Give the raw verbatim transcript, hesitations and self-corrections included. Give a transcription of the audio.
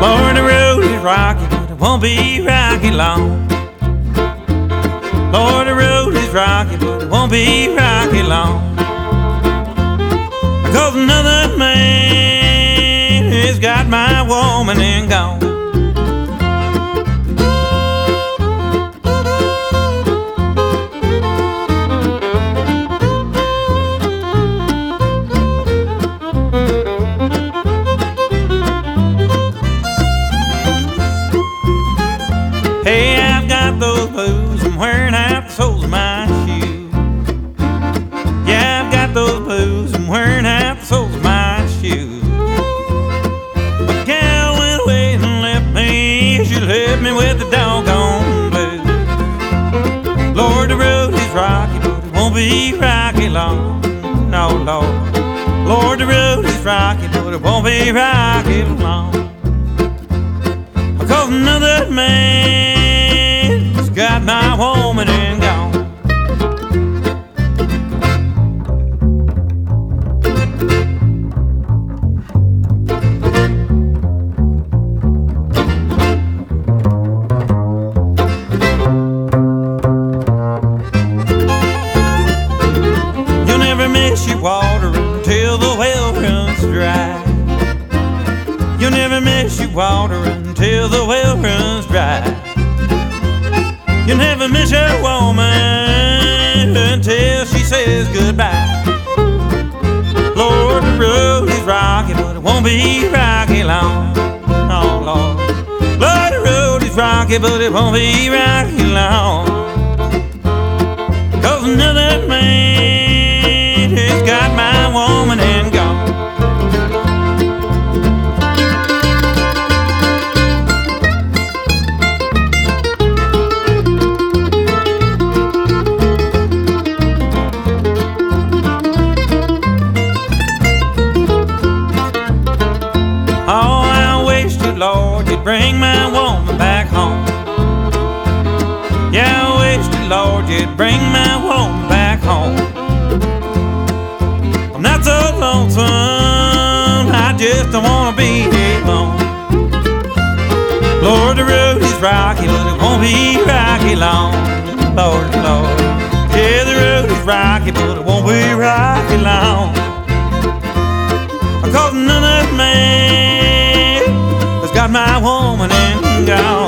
Lord, the road is rocky, but it won't be rocky long. Lord, the road is rocky, but it won't be rocky long. Cause another man has got my woman and gone. Hey, I've got those blues, I'm wearing out the soles of my shoes. Yeah, I've got those blues, I'm wearing out the soles of my shoes. My gal went away and left me, she left me with the doggone blues. Lord, the road is rocky, but it won't be rocky long. No, Lord. Lord, the road is rocky, but it won't be rocky long. Cause another man's got my woman and gone. You'll never miss your water until the well runs dry. You'll never miss your water until the well runs dry. You'll never miss your woman until she says goodbye. Lord, the road is rocky, but it won't be rocky long. Oh, Lord. Lord, the road is rocky, but it won't be rocky long. Cause another man has got my woman and gone. Oh, I wish to Lord you'd bring my woman back home. Yeah, I wish to Lord you'd bring my woman back home. I'm not so lonesome, I just don't wanna be alone. Lord, the road is rocky, but it won't be rocky long. Lord, Lord, yeah, the road is rocky, but it won't be rocky long. Cause another man has got my woman and gone.